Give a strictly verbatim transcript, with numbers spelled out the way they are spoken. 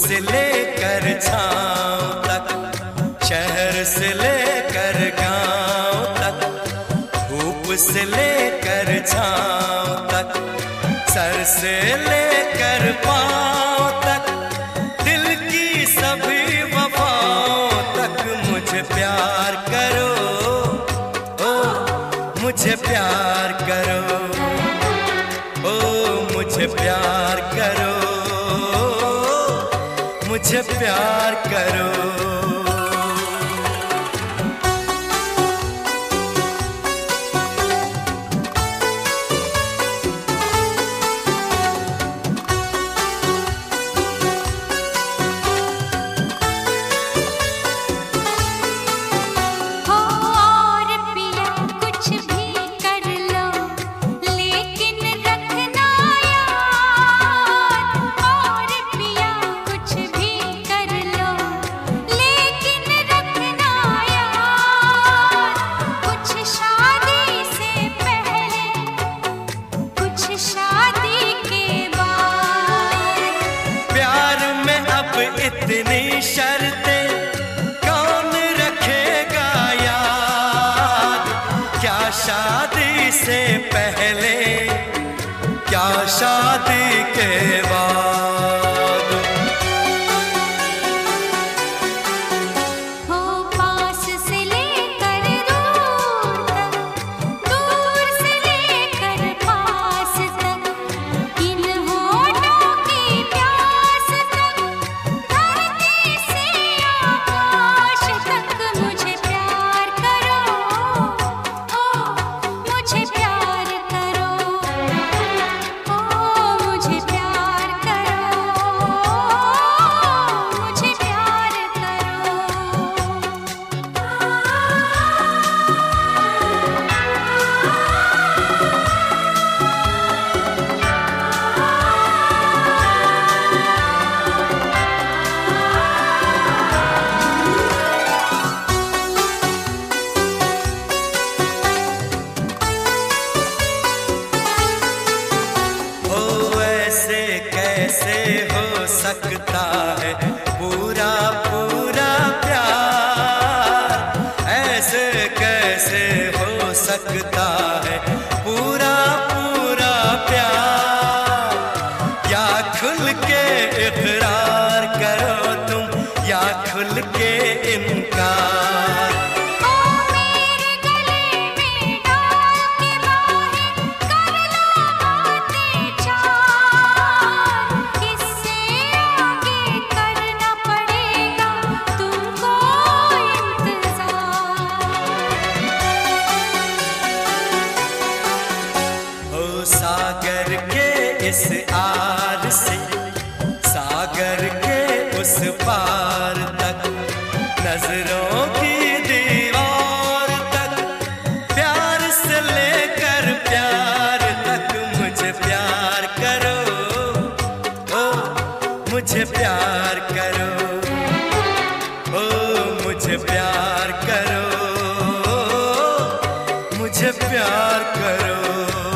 से लेकर छाँव तक, शहर से लेकर गांव तक, धूप से लेकर छाँव तक, सर से लेकर पाँव तक, दिल की सभी वफाओं तक मुझे प्यार करो, ओ मुझे प्यार करो, ओ मुझे प्यार करो, मुझे प्यार करो। इतनी शर्तें कौन रखेगा याद, क्या शादी से पहले, क्या शादी के बाद। हो पास से लेकर दूर तक, दूर से लेकर पास तक, इन होठों की प्यास तक, धरती से आकाश तक मुझे प्यार करो, ओ मुझे प्यार करो, ओ मुझे प्यार करो, मुझे प्यार करो। ओ ऐसे कैसे हो सकता है पूरा पूरा प्यार, ऐसे कैसे हो सकता है पूरा पूरा प्यार। या खुल के इकरार करो तुम, या खुल के इनकार। ओ मेरे गले में डाल के बाहें, कर लो बातें चार, इससे आगे करना पड़ेगा तुमको इंतजार। ओ सागर के इस आर से, सागर के उस पार तक, नजरों की दीवार तक, प्यार से लेकर प्यार तक मुझे प्यार करो, ओ मुझे प्यार करो, ओ मुझे प्यार करो, मुझे प्यार करो।